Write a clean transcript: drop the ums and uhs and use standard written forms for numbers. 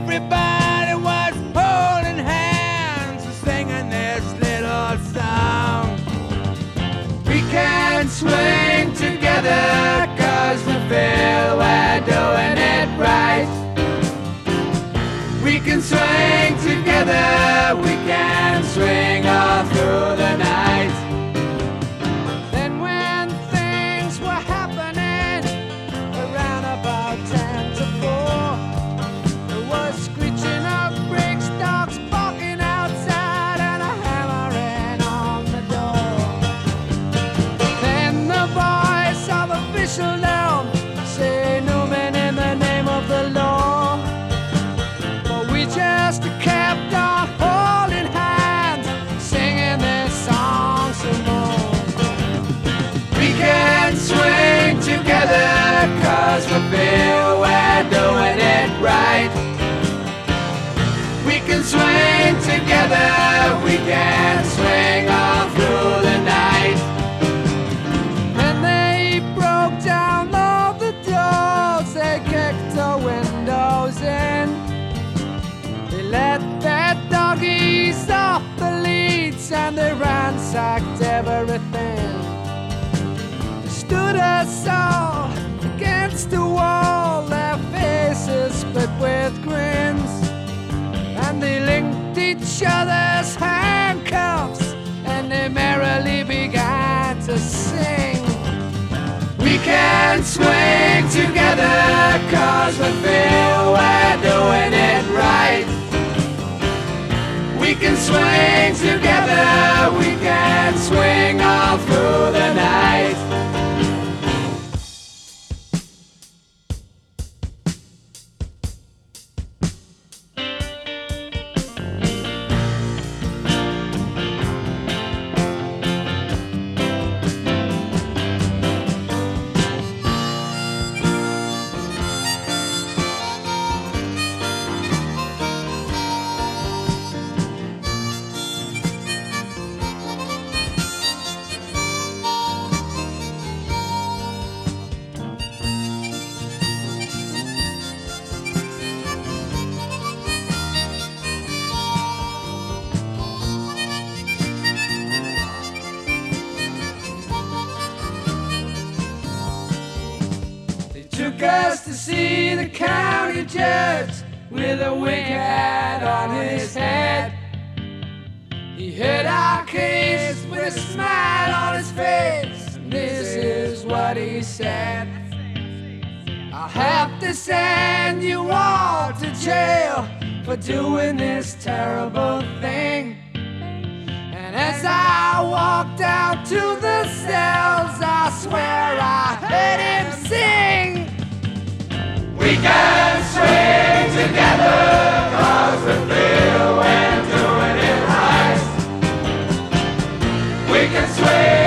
everybody was holding hands and singing this little song. We can swing together 'cause we feel we're doing it right. We can swing together, we can swing all through the night. Then when things were happening around about 10 to 4, there was screeching of bricks, dogs barking outside, and a hammering on the door. Then the voice of officialdom say, "Newman, in the name of the law." But we just kept on holding hands, singing this song some more. We can swing together 'cause we feel we're doing it right. We can swing together, we can swing all through the night. And they broke down all the doors, they kicked the windows in. They let their doggies off the leads and they ransacked everything. They stood us all against the wall, their faces split with grins. And they linked each other's handcuffs and they merrily began to sing. We can swing together 'cause we feel we're doing it right. We can swing together, we can swing all through the night. Took us to see the county judge with a wig hat on his head. He heard our case with a smile on his face, and this is what he said: "I'll have to send you all to jail for doing this terrible thing." And as I walked out to the cells, I swear I heard him sing. We can swing together 'cause we feel we're doing it right. We can swing